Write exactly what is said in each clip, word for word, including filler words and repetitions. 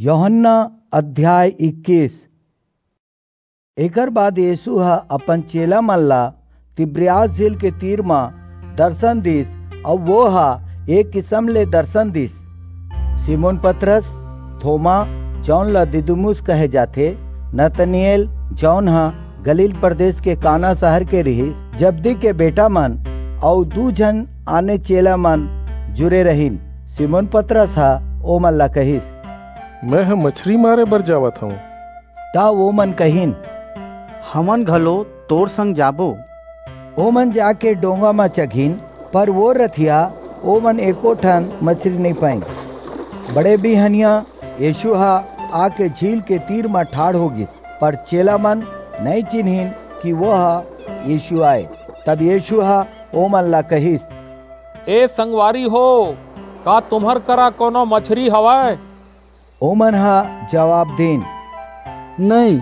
यूहन्ना अध्याय इक्कीस। एकर बाद यीशु हा अपन चेला मन ला तिब्रियास झील के तीर मा दर्शन दिस और वो हा एक किस्म ले दर्शन दिस। सिमोन पतरस, थोमा जौन ला दिदुमुस कहे जाथे, नतनिएल जौन हा गलील प्रदेश के काना शहर के रहीस, जब्दी के बेटा मन और दू जन आने चेला मन जुरे रहीन। सिमोन पतरस हा ओ मन ला कहिस, मैं हम मछली मारे बर जावत हूँ। ता वो मन कहिन, हमन घलो तोर संग जाबो। ओ मन जाके डोंगा में चघिन, पर वो रथिया ओ मन एको ठन मछली नहीं पाइन। बड़े बिहनिया यीशु हा आके झील के तीर में ठाड़ हो गिस, पर चेला मन नहीं चिन्हिन कि वो हा यीशु आए। तब यीशु हा ओ मन ला कहिस, ए संगवारी हो, का तुम्हर करा कोनो मछली हवाय? ओ मन हा जवाब देन, नहीं।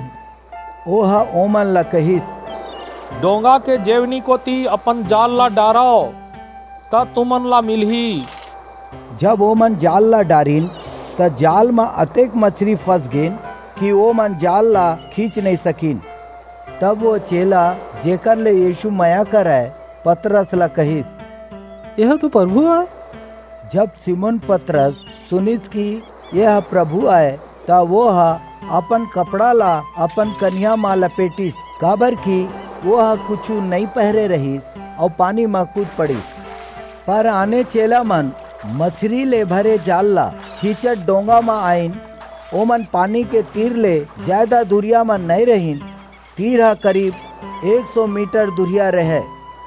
ओ हा ओ मन ला कहिस, डोंगा के जेवनी को ती अपन जाल ला डारो, ता तुमन ला मिलही। जब ओ मन जाल ला डारिन त जाल में अतेक मछली फंस गेन कि ओ मन जाल ला खींच नहीं सकिन। तब वो चेला जेकर ले यीशु मया करे पतरस ला कहिस, यह तो प्रभु है। जब सिमोन पतरस सुनिस कि यह प्रभु आए, ता वो हा अपन कपड़ा ला अपन कन्या मा लपेटिस, काबर की वो हा कुछ नहीं पहरे रही और पानी में कूद पड़ी। पर आने चेला मन मछली ले भरे जाल ला खींचत डोंगा में आइन। ओ मन पानी के तीर ले ज्यादा दूरिया में नहीं रहीन, तीर हा करीब एक सौ मीटर दूरिया रहे।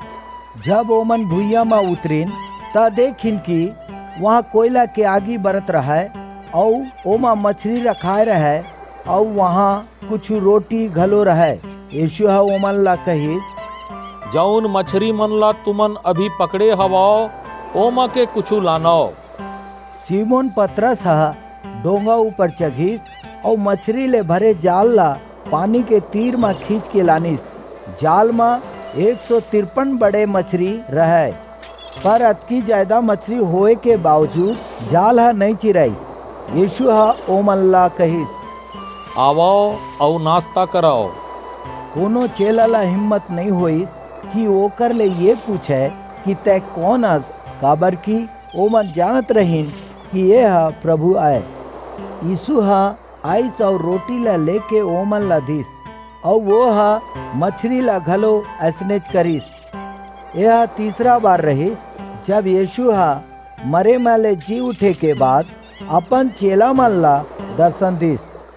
जब ओ मन भुइया में उतरीन ता देखिन कि वहाँ कोयला के आगी बरत रहा है और ओमा मछली रखाए रहे और वहाँ कुछ रोटी घलो रहे। यीशु हा ओ मन ला कहिस, जौन मछली मन ला तुमन अभी पकड़े हवाओ, ओमा के कुछ लानो। सिमोन पतरस हा डोंगा ऊपर चघिस और मछली ले भरे जाल ला पानी के तीर में खींच के लानिस। जाल में एक सौ तिरपन बड़े मछली रहे, पर अतकी ज्यादा मछली होए के बावजूद जाल हा नहीं चिराइस। यीशु हा ओ मन ला कहिस, आवो और नाश्ता कराओ। कोनो चेला ला हिम्मत नहीं होइस कि ओकर ले ये पूछे कि तै कौन हस, काबर की ओ मन जानत रहीन कि ये हा प्रभु आए। यीशु हा आइस और रोटी ला लेके ओ मन ला दिस और वो हा मछली ला घलो ऐसनेच करिस। यह तीसरा बार रहीस जब यीशु हा मरे माले जी उठे के बाद अपन चेला मन ला दर्शन दिस।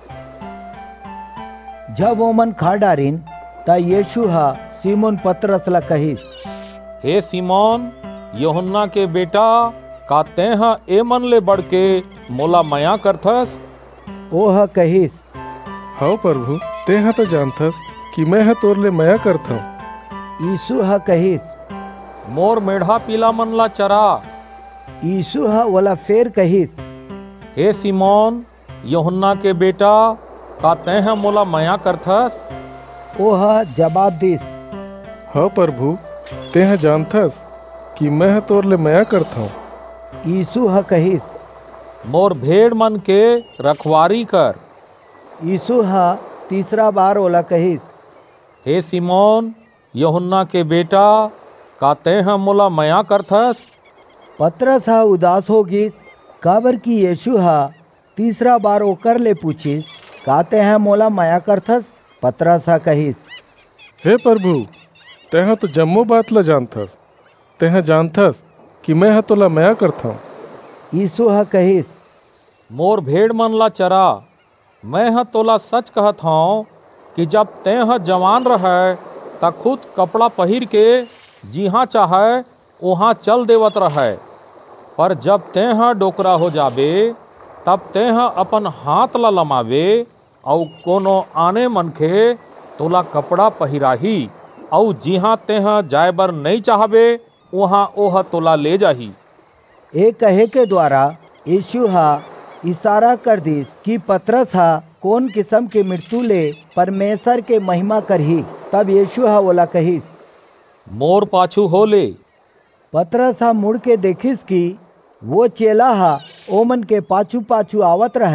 जब ओ मन खा डारिन ता यीशु हा सिमोन पतरस ला कहिस, हे सिमोन यूहन्ना के बेटा, का तेहा ए मन ले बढ़ के मोला मया करथस? ओ हा कहिस, हाँ प्रभु, ते हा तो जानथस कि मैं हा तोर ले मया करता हूँ। यीशु हा कहिस, मोर मेढ़ा पीला मन ला चरा। यीशु हा वाला फेर कहिस, हे सिमोन यूहन्ना के बेटा, का तेहा मोला मया करथस? ओ हा जवाब दिस, हाँ प्रभु, ते हा जानथस कि मैं हा तोर ले मया करता हूँ। यीशु हा कहिस, मोर भेड़ मन के रखवारी कर। यीशु हा तीसरा बार ओला कहिस, हे सिमोन यूहन्ना के बेटा, का तेहा मोला मया करथस? पतरस हा उदास हो गिस, काबर की यीशु हा तीसरा बार ओकर ले पूछिस, का तेहा मोला मया करथस? पतरस हा कहिस, हे प्रभु, ते हा तो जम्मो बात ला जानथस, ते हा जानथस कि मैं हा तोला मया करता हूँ। यीशु हा कहिस, मोर भेड़ मन ला चरा। मैं हा तोला सच कहत हूँ कि जब ते हा जवान रहे ता खुद कपड़ा पहिर के जिहाँ चाहे वहाँ चल देवत रहे, पर जब ते हा डोकरा हो जाबे तब ते हा अपन हाथ ला लमावे और कोनो आने मनखे तोला कपड़ा पहिराही और जिहाँ ते हा जाए बर नहीं चाहबे वहाँ ओह तोला ले जाही। ए कहे के द्वारा यीशु हा इशारा कर दिस कि पतरस हा कौन किस्म के मृत्यु ले परमेश्वर के महिमा करही। तब यीशु हा बोला कहिस, मोर पाछू हो ले। पतरस हा मुड़ के देखिस कि वो चेला हा ओमन के पाछू पाछू आवत रहे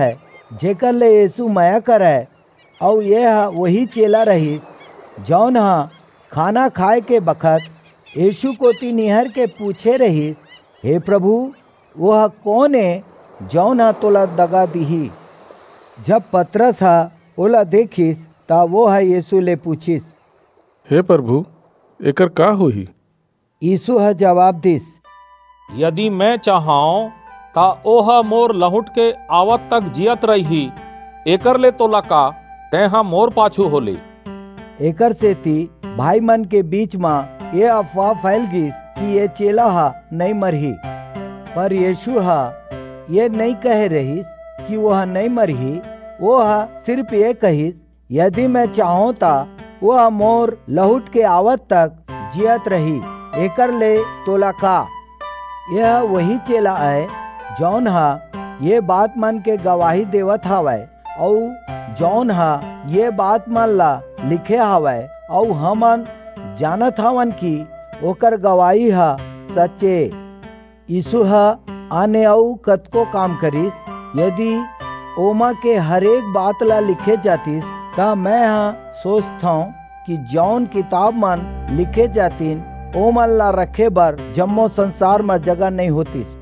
जेकर ले यीशु माया करे और यह वही चेला रहीस जौन हा खाना खाए के बखत यीशु को ती निहर के पूछे रहीस, हे प्रभु वह कौन है जौन हा तोला दगा दीही। जब पतरस हा ओला देखिस ता वो हा यीशु ले पूछिस, हे प्रभु एकर का होही। यीशु हा जवाब दिस, यदि मैं चाहाऊं ता ओह मोर लहुट के आवत तक जियत रही, एकर ले तोला का तेहा मोर पाछू होले। एकर से ती भाई मन के बीच में ये अफवाह फैल गई कि ये चेला हा नहीं मरही। पर यीशु हा ये नहीं कहे रहीस कि वह नहीं मरही, वो हा सिर्फ ये कहिस, यदि मैं चाहूं ता वह मोर लहुट के आवत तक जियत रही, एकर ले तोला का। यह वही चेला है जौन हा ये बात मन के गवाही देवत हवै और जौन हा ये बात मन ला लिखे हवै और हमन जानत हवन कि ओकर गवाही हा सच्चे। यीशु हा आने और कतको काम करिस, यदि ओमा के हरेक बात ला लिखे जातिस ता मैं हा सोचता हूँ कि जौन किताब मन लिखे जातीन ओ मन ला रखे बर जम्मो संसार में जगह नहीं होतीस।